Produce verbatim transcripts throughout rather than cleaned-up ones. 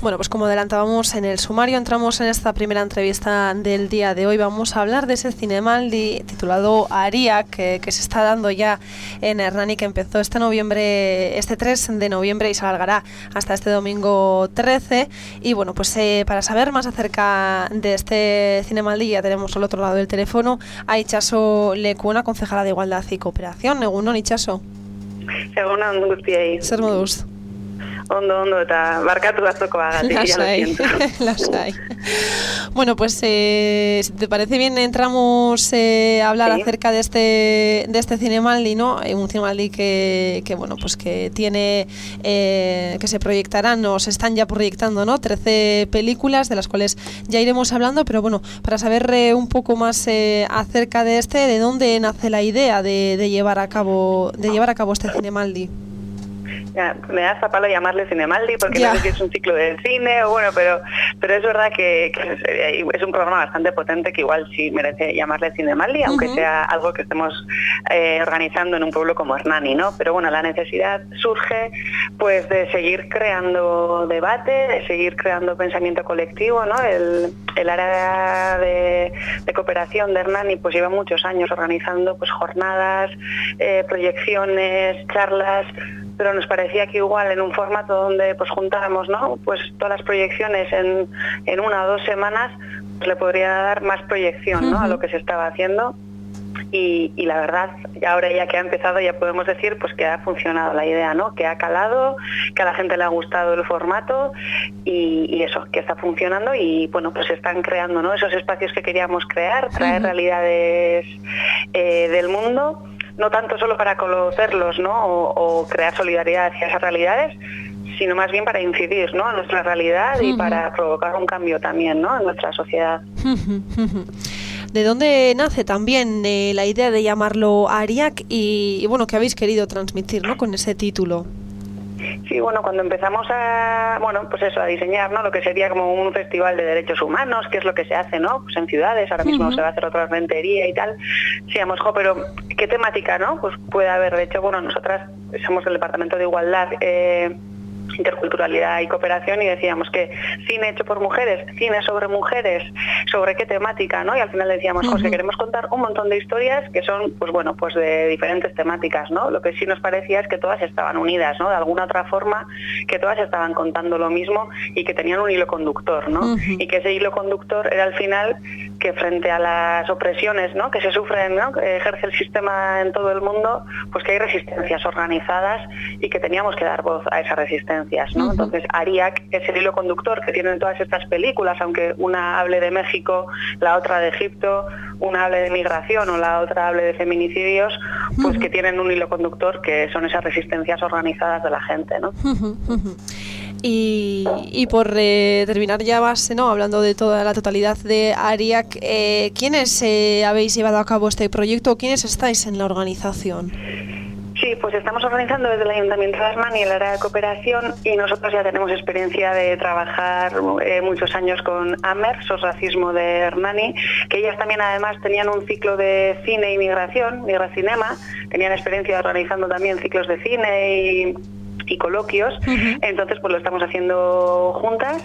Bueno, pues como adelantábamos en el sumario, entramos en esta primera entrevista del día de hoy. Vamos a hablar de ese Zinemaldi titulado Ariak, que, que se está dando ya en Hernani, que empezó este noviembre, este tres de noviembre y se alargará hasta este domingo trece. Y bueno, pues eh, para saber más acerca de este Zinemaldi, ya tenemos al otro lado del teléfono a Itxaso Lekuna, concejala de Igualdad y Cooperación. Egunon, Itxaso. Egunon guztiei. Zer moduz? Ondo, ondo, eta barkatu batzoko bagatik, ya lo siento. Las hay. Bueno, pues eh, si te parece bien, entramos eh, a hablar sí. acerca de este de este Zinemaldi, ¿no? Un Zinemaldi que, que bueno, pues que tiene eh, que se proyectarán, o se están ya proyectando, ¿no? trece películas, de las cuales ya iremos hablando, pero bueno, para saber eh, un poco más eh, acerca de este, ¿de dónde nace la idea de, de llevar a cabo de llevar a cabo este Zinemaldi? Ya, me da zapalo llamarle Zinemaldi porque ya. No sé si es un ciclo del cine o bueno, pero pero es verdad que, que es un programa bastante potente que igual sí merece llamarle Zinemaldi, uh-huh. aunque sea algo que estemos eh, organizando en un pueblo como Hernani, ¿no? Pero bueno, la necesidad surge pues de seguir creando debate, de seguir creando pensamiento colectivo, ¿no? El, el área de, de cooperación de Hernani pues lleva muchos años organizando pues jornadas, eh, proyecciones, charlas, pero nos parecía que igual en un formato donde pues juntáramos, ¿no? Pues todas las proyecciones en, en una o dos semanas pues le podría dar más proyección, ¿no? Uh-huh. A lo que se estaba haciendo y, y la verdad, ahora ya que ha empezado ya podemos decir pues que ha funcionado la idea, ¿no? Que ha calado, que a la gente le ha gustado el formato y, y eso, que está funcionando y bueno, pues se están creando, ¿no? Esos espacios que queríamos crear, traer uh-huh. realidades eh, del mundo, no tanto solo para conocerlos, ¿no? o, o crear solidaridad hacia esas realidades, sino más bien para incidir, ¿no? en nuestra realidad uh-huh. y para provocar un cambio también, ¿no? en nuestra sociedad. Uh-huh. ¿De dónde nace también eh, la idea de llamarlo Ariak y, y bueno, qué habéis querido transmitir, ¿no? con ese título? Sí, bueno, cuando empezamos a, bueno, pues eso, a diseñar, ¿no? Lo que sería como un festival de derechos humanos, que es lo que se hace, ¿no? Pues en ciudades, ahora mismo uh-huh. se va a hacer otra rentería y tal. Decíamos, jo, pero ¿qué temática, no? Pues puede haber, de hecho, bueno, nosotras somos del Departamento de Igualdad, eh, Interculturalidad y Cooperación y decíamos que cine hecho por mujeres, cine sobre mujeres, sobre qué temática, ¿no? Y al final decíamos, uh-huh. que queremos contar un montón de historias que son, pues bueno, pues de diferentes temáticas, ¿no? Lo que sí nos parecía es que todas estaban unidas, ¿no? De alguna otra forma, que todas estaban contando lo mismo y que tenían un hilo conductor, ¿no? Uh-huh. Y que ese hilo conductor era al final que frente a las opresiones, ¿no? que se sufren, ¿no? que ejerce el sistema en todo el mundo, pues que hay resistencias organizadas y que teníamos que dar voz a esas resistencias, ¿no? Uh-huh. Entonces, Ariak es el hilo conductor que tienen todas estas películas, aunque una hable de México, la otra de Egipto, una hable de migración o la otra hable de feminicidios, pues uh-huh. que tienen un hilo conductor que son esas resistencias organizadas de la gente, ¿no? Uh-huh. Uh-huh. Y, y por eh, terminar ya base, ¿no? hablando de toda la totalidad de Ariak, eh, ¿quiénes eh, habéis llevado a cabo este proyecto? ¿Quiénes estáis en la organización? Sí, pues estamos organizando desde el Ayuntamiento de Hernani el área de cooperación y nosotros ya tenemos experiencia de trabajar eh, muchos años con AMER, S O S Racismo de Hernani, que ellas también además tenían un ciclo de cine y migración, Migracinema, tenían experiencia organizando también ciclos de cine y... y coloquios, uh-huh. entonces pues lo estamos haciendo juntas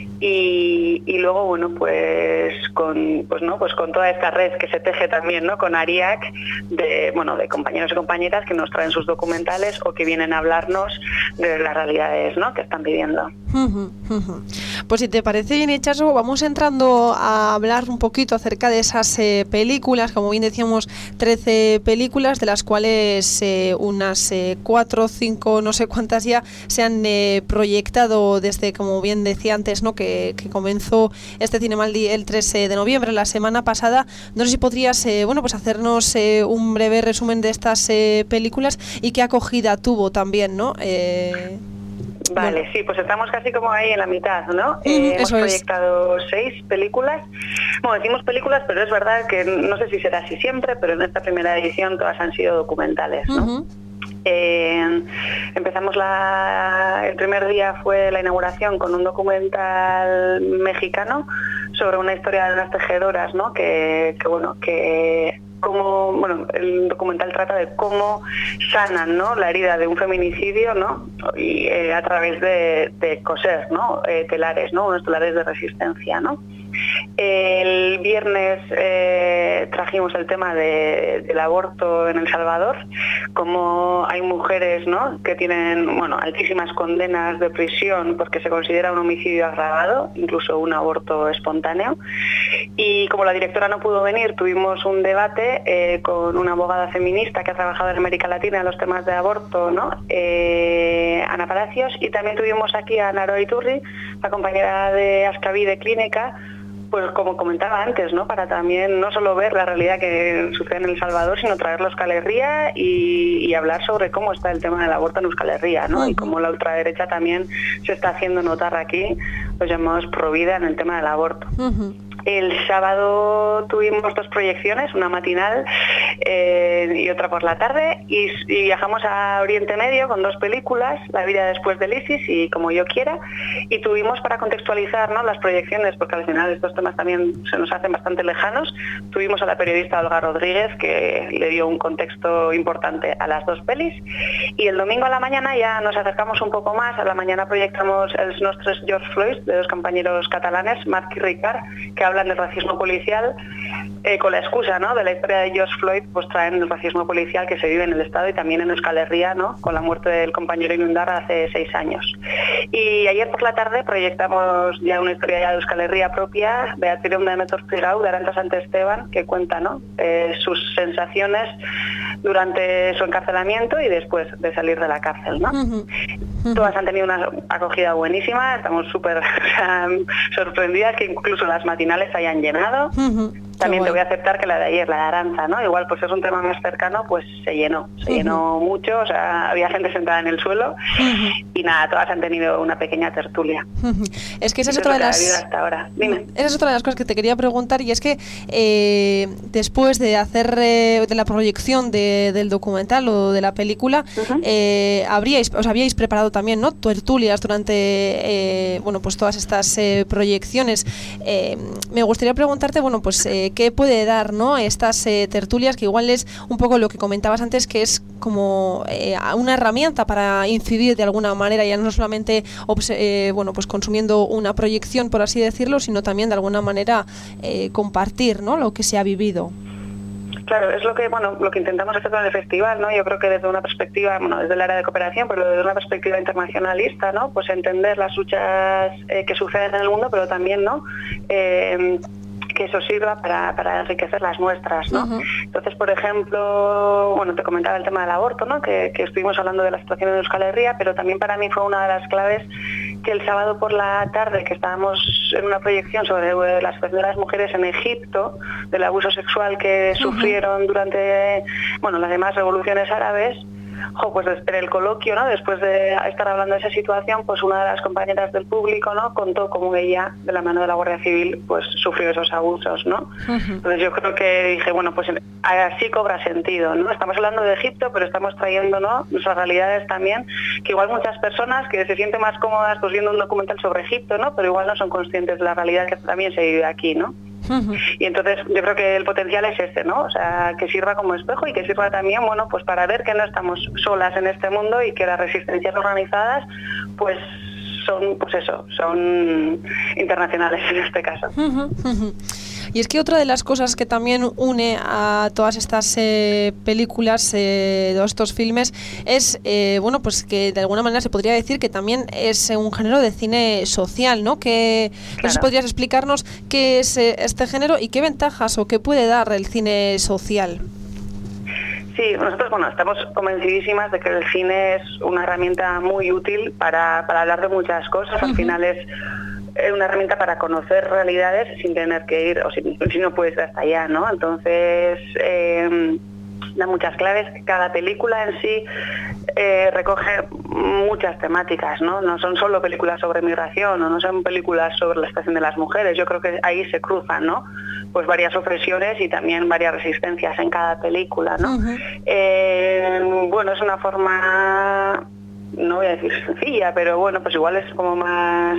y, y luego bueno pues con pues no pues con toda esta red que se teje también, ¿no? con Ariak de bueno de compañeros y compañeras que nos traen sus documentales o que vienen a hablarnos de las realidades, ¿no? que están viviendo. Uh-huh, uh-huh. Pues si te parece bien, Itxaso, vamos entrando a hablar un poquito acerca de esas eh, películas, como bien decíamos, trece películas, de las cuales eh, unas eh, cuatro, cinco, no sé cuántas ya se han eh, proyectado desde, como bien decía antes, ¿no? que, que comenzó este Zinemaldi el trece de noviembre, la semana pasada. No sé si podrías eh, bueno, pues hacernos eh, un breve resumen de estas eh, películas y qué acogida tuvo también, ¿no? Eh... Vale, bueno. Sí, pues estamos casi como ahí en la mitad, ¿no? Mm, eh, hemos proyectado es. seis películas. Bueno, decimos películas, pero es verdad que no sé si será así siempre, pero en esta primera edición todas han sido documentales, ¿no? Uh-huh. Eh, empezamos la, el primer día fue la inauguración con un documental mexicano sobre una historia de unas tejedoras, ¿no? Que, que bueno, que cómo, bueno, el documental trata de cómo sanan, ¿no?, la herida de un feminicidio, ¿no?, y eh, a través de, de coser, ¿no?, eh, telares, ¿no?, unos telares de resistencia, ¿no? El viernes eh, trajimos el tema de, del aborto en El Salvador, como hay mujeres, ¿no?, que tienen, bueno, altísimas condenas de prisión porque se considera un homicidio agravado, incluso un aborto espontáneo. Y como la directora no pudo venir, tuvimos un debate eh, con una abogada feminista que ha trabajado en América Latina en los temas de aborto, ¿no?, eh, Ana Palacios, y también tuvimos aquí a Naro Iturri, la compañera de Ascaví de Clínica, pues como comentaba antes, ¿no?, para también no solo ver la realidad que sucede en El Salvador, sino traerlo a Euskal Herria y, y hablar sobre cómo está el tema del aborto en Euskal Herria, ¿no? Uh-huh. Y cómo la ultraderecha también se está haciendo notar aquí, los llamados provida en el tema del aborto. Uh-huh. El sábado tuvimos dos proyecciones, una matinal eh, y otra por la tarde, y, y viajamos a Oriente Medio con dos películas, La vida después del ISIS y Como yo quiera, y tuvimos, para contextualizar, ¿no?, las proyecciones, porque al final estos temas también se nos hacen bastante lejanos, tuvimos a la periodista Olga Rodríguez, que le dio un contexto importante a las dos pelis, y el domingo a la mañana ya nos acercamos un poco más. A la mañana proyectamos Els nostres George Floyd, de dos compañeros catalanes, Marc y Ricard, que hablan del racismo policial, eh, con la excusa, ¿no?, de la historia de George Floyd, pues traen el racismo policial que se vive en el Estado y también en Euskal Herria, ¿no?, con la muerte del compañero Inundar hace seis años. Y ayer por la tarde proyectamos ya una historia ya de Euskal Herria propia, Beatriz de Metorpigau, de Arantxa Santesteban, que cuenta, ¿no?, eh, sus sensaciones durante su encarcelamiento y después de salir de la cárcel, ¿no? Uh-huh. Uh-huh. Todas han tenido una acogida buenísima, estamos súper o sea, sorprendidas que incluso las matinales se hayan llenado. Uh-huh. También te voy a aceptar que la de ayer, la de Arantxa, ¿no?, igual pues es un tema más cercano, pues se llenó, se uh-huh. llenó mucho, o sea, había gente sentada en el suelo uh-huh. y nada, todas han tenido una pequeña tertulia. Uh-huh. Es que esa es otra de las hasta ahora. Dime. Esa es otra de las cosas que te quería preguntar, y es que eh, después de hacer eh, de la proyección de, del documental o de la película, uh-huh. eh, habríais, os habíais preparado también, ¿no?, tertulias durante eh, bueno, pues todas estas eh, proyecciones. Eh, me gustaría preguntarte, bueno, pues eh, qué puede dar, ¿no?, estas eh, tertulias, que igual es un poco lo que comentabas antes, que es como eh, una herramienta para incidir de alguna manera, ya no solamente eh, bueno, pues consumiendo una proyección, por así decirlo, sino también de alguna manera eh, compartir, ¿no?, lo que se ha vivido. Claro, es lo que bueno lo que intentamos hacer con el festival, ¿no? Yo creo que desde una perspectiva, bueno, desde el área de cooperación, pero desde una perspectiva internacionalista, ¿no?, pues entender las luchas eh, que suceden en el mundo, pero también, ¿no?, eh, que eso sirva para, para enriquecer las nuestras, ¿no? Uh-huh. Entonces, por ejemplo, bueno, te comentaba el tema del aborto, ¿no?, que, que estuvimos hablando de la situación en Euskal Herria, pero también para mí fue una de las claves que el sábado por la tarde, que estábamos en una proyección sobre la situación de las mujeres en Egipto, del abuso sexual que uh-huh. sufrieron durante, bueno, las demás revoluciones árabes, Jo, pues en el coloquio, ¿no?, después de estar hablando de esa situación, pues una de las compañeras del público, ¿no?, contó cómo ella, de la mano de la Guardia Civil, pues sufrió esos abusos, ¿no? Uh-huh. Entonces yo creo que dije, bueno, pues así cobra sentido, ¿no? Estamos hablando de Egipto, pero estamos trayendo, ¿no?, nuestras realidades también, que igual muchas personas que se sienten más cómodas pues viendo un documental sobre Egipto, ¿no?, pero igual no son conscientes de la realidad que también se vive aquí, ¿no? Uh-huh. Y entonces yo creo que el potencial es este, ¿no? O sea, que sirva como espejo y que sirva también, bueno, pues para ver que no estamos solas en este mundo y que las resistencias organizadas, pues son, pues eso, son internacionales en este caso. Uh-huh, uh-huh. Y es que otra de las cosas que también une a todas estas eh, películas, eh, todos estos filmes, es, eh, bueno, pues que de alguna manera se podría decir que también es un género de cine social, ¿no? Que claro. No sé si podrías explicarnos qué es eh, este género y qué ventajas o qué puede dar el cine social. Sí, nosotros bueno estamos convencidísimas de que el cine es una herramienta muy útil para, para hablar de muchas cosas. Uh-huh. Al final es una herramienta para conocer realidades sin tener que ir, o si, si no puedes ir hasta allá, ¿no? Entonces, eh, da muchas claves. Cada película en sí eh, recoge muchas temáticas, ¿no? No son solo películas sobre migración o no son películas sobre la situación de las mujeres. Yo creo que ahí se cruzan, ¿no?, pues varias opresiones y también varias resistencias en cada película, ¿no? Uh-huh. Eh, bueno, es una forma no voy a decir sencilla, pero bueno, pues igual es como más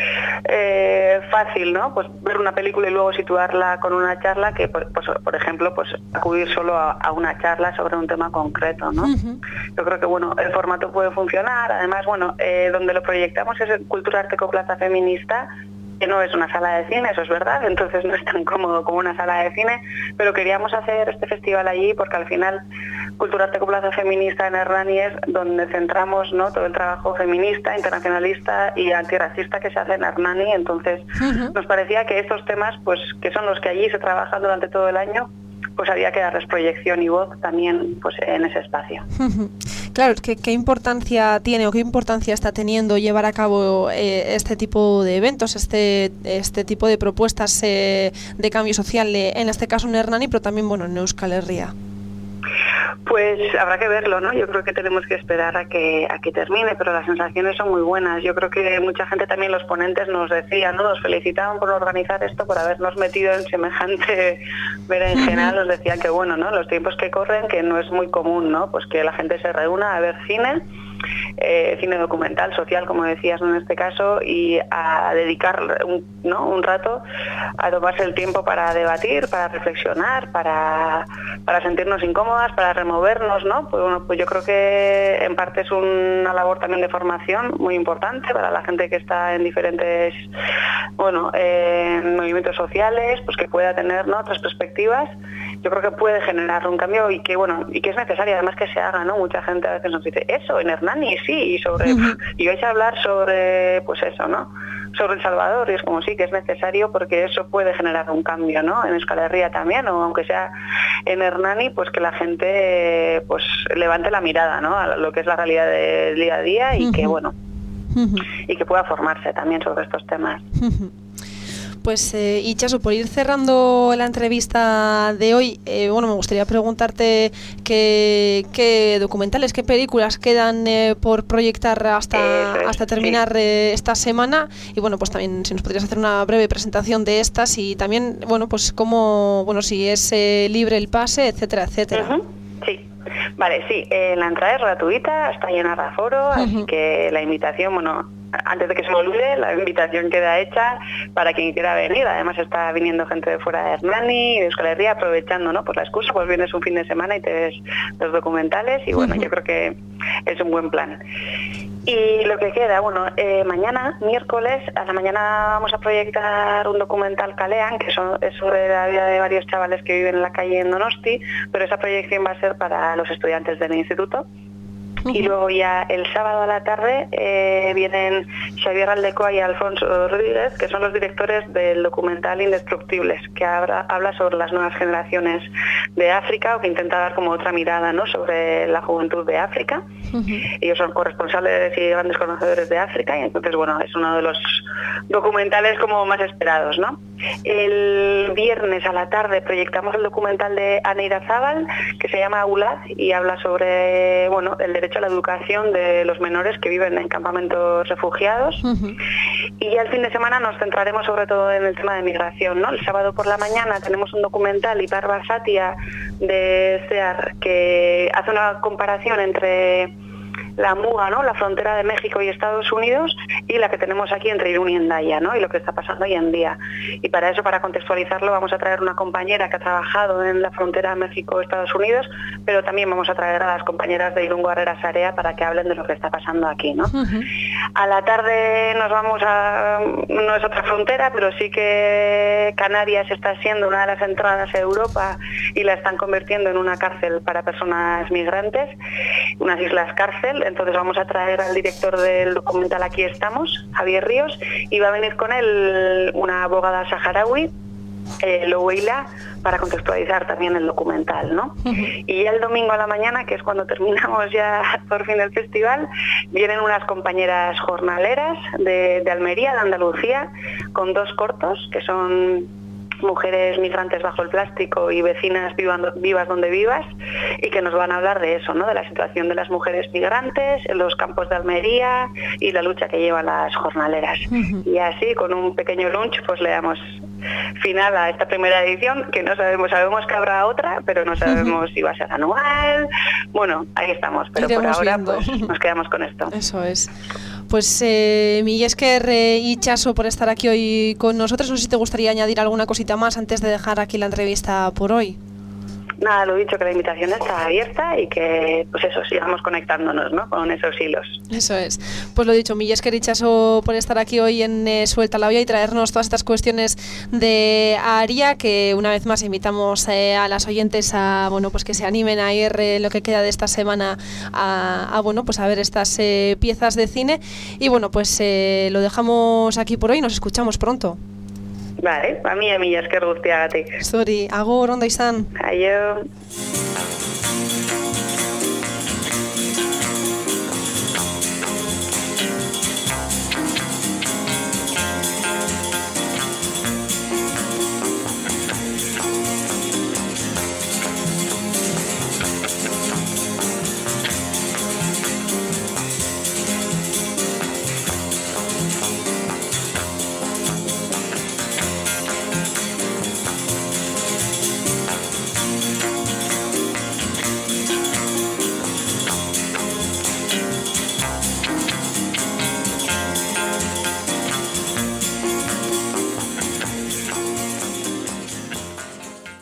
eh, fácil, ¿no? Pues ver una película y luego situarla con una charla que, pues, por ejemplo, pues acudir solo a, a una charla sobre un tema concreto, ¿no? Uh-huh. Yo creo que, bueno, el formato puede funcionar. Además, bueno, eh, donde lo proyectamos es en Cultura Arteco Plaza Feminista, que no es una sala de cine, eso es verdad, entonces no es tan cómodo como una sala de cine, pero queríamos hacer este festival allí porque al final Cultura Arteco Plaza Feminista en Hernani es donde centramos, ¿no?, todo el trabajo feminista, internacionalista y antirracista que se hace en Hernani. Entonces uh-huh. nos parecía que estos temas, pues que son los que allí se trabajan durante todo el año, pues había que darles proyección y voz también, pues en ese espacio. Uh-huh. Claro, ¿qué, qué importancia tiene o qué importancia está teniendo llevar a cabo eh, este tipo de eventos, este este tipo de propuestas eh, de cambio social, eh, en este caso en Hernani, pero también, bueno, en Euskal Herria? Pues habrá que verlo, ¿no? Yo creo que tenemos que esperar a que a que termine, pero las sensaciones son muy buenas. Yo creo que mucha gente, también los ponentes, nos decían, ¿no?, nos felicitaban por organizar esto, por habernos metido en semejante berenjenal. Nos decían que, bueno, ¿no?, los tiempos que corren, que no es muy común, ¿no?, pues que la gente se reúna a ver cine, eh, cine documental, social, como decías, ¿no?, en este caso, y a dedicar un, ¿no?, un rato a tomarse el tiempo para debatir, para reflexionar, para, para sentirnos incómodas, para removernos, ¿no? Pues bueno, pues yo creo que en parte es una labor también de formación muy importante para la gente que está en diferentes, bueno, eh, movimientos sociales, pues que pueda tener, ¿no?, otras perspectivas. Yo creo que puede generar un cambio y que, bueno, y que es necesario además que se haga, ¿no? Mucha gente a veces nos dice, eso, en Hernani, sí, y sobre, uh-huh. y vais a hablar sobre, pues eso, ¿no?, sobre El Salvador, y es como sí que es necesario porque eso puede generar un cambio, ¿no?, en Euskal Herria también, o aunque sea en Hernani, pues que la gente pues levante la mirada, ¿no?, a lo que es la realidad del día a día y uh-huh. que, bueno, uh-huh. y que pueda formarse también sobre estos temas. Uh-huh. Pues, eh, Itxaso, por ir cerrando la entrevista de hoy, eh, bueno, me gustaría preguntarte qué, qué documentales, qué películas quedan eh, por proyectar hasta, es, hasta terminar sí. eh, esta semana, y bueno, pues también si nos podrías hacer una breve presentación de estas y también, bueno, pues cómo, bueno, si es eh, libre el pase, etcétera, etcétera. Uh-huh. Sí. Vale, sí, eh, la entrada es gratuita, está llena de aforo, uh-huh. así que la invitación, bueno, antes de que se me olvide, la invitación queda hecha para quien quiera venir. Además está viniendo gente de fuera de Hernani y de Euskal Herria, aprovechando, ¿no?, pues la excusa, pues vienes un fin de semana y te ves los documentales y bueno, uh-huh. yo creo que es un buen plan. Y lo que queda, bueno, eh, mañana, miércoles, a la mañana vamos a proyectar un documental Kalean, que son, es sobre la vida de varios chavales que viven en la calle en Donosti, pero esa proyección va a ser para los estudiantes del instituto. Uh-huh. Y luego ya el sábado a la tarde eh, vienen Xavier Aldecoa y Alfonso Rodríguez, que son los directores del documental Indestructibles, que habla, habla sobre las nuevas generaciones de África, o que intenta dar como otra mirada, ¿no?, sobre la juventud de África. Uh-huh. Ellos son corresponsables y grandes conocedores de África, y entonces, bueno, es uno de los documentales como más esperados, ¿no? El viernes a la tarde proyectamos el documental de Aneira Zabal, que se llama Aulad, y habla sobre, bueno, el derecho a la educación de los menores que viven en campamentos refugiados. Uh-huh. Y ya el fin de semana nos centraremos sobre todo en el tema de migración, ¿no? El sábado por la mañana tenemos un documental, Ipar Basatia, de SEAR, que hace una comparación entre la muga, ¿no?, la frontera de México y Estados Unidos, y la que tenemos aquí entre Irún y Hendaya, ¿no?, y lo que está pasando hoy en día. Y para eso, para contextualizarlo, vamos a traer una compañera que ha trabajado en la frontera México-Estados Unidos, pero también vamos a traer a las compañeras de Irún Guarrera Sarea para que hablen de lo que está pasando aquí, ¿no? Uh-huh. A la tarde nos vamos a, no es otra frontera, pero sí que Canarias está siendo una de las entradas a Europa y la están convirtiendo en una cárcel para personas migrantes, unas islas cárcel. Entonces vamos a traer al director del documental Aquí Estamos, Javier Ríos, y va a venir con él una abogada saharaui, eh, Loueila, para contextualizar también el documental, ¿no? Uh-huh. Y ya el domingo a la mañana, que es cuando terminamos ya por fin el festival, vienen unas compañeras jornaleras de, de Almería, de Andalucía, con dos cortos, que son Mujeres migrantes bajo el plástico y Vecinas vivas donde vivas, y que nos van a hablar de eso, ¿no?, de la situación de las mujeres migrantes en los campos de Almería y la lucha que llevan las jornaleras. Uh-huh. Y así, con un pequeño lunch, pues le damos final a esta primera edición, que no sabemos, sabemos que habrá otra, pero no sabemos si va a ser anual. Bueno, ahí estamos, pero Iremos por ahora viendo. Pues, nos quedamos con esto. Eso es. Pues eh, mil esker eh, Itxaso por estar aquí hoy con nosotros. No sé si te gustaría añadir alguna cosita más antes de dejar aquí la entrevista por hoy. Nada, lo dicho, que la invitación está abierta y que, pues eso, sigamos conectándonos, ¿no?, con esos hilos. Eso es. Pues lo dicho, mil esker Itxaso por estar aquí hoy en eh, Suelta la Olla y traernos todas estas cuestiones de Aria, que una vez más invitamos eh, a las oyentes a, bueno, pues que se animen a ir eh, lo que queda de esta semana a, a bueno, pues a ver estas eh, piezas de cine. Y bueno, pues eh, lo dejamos aquí por hoy, nos escuchamos pronto. Vale, a mí a mila esker guztiagatik. Zuri, agur, ondo izan. Aio.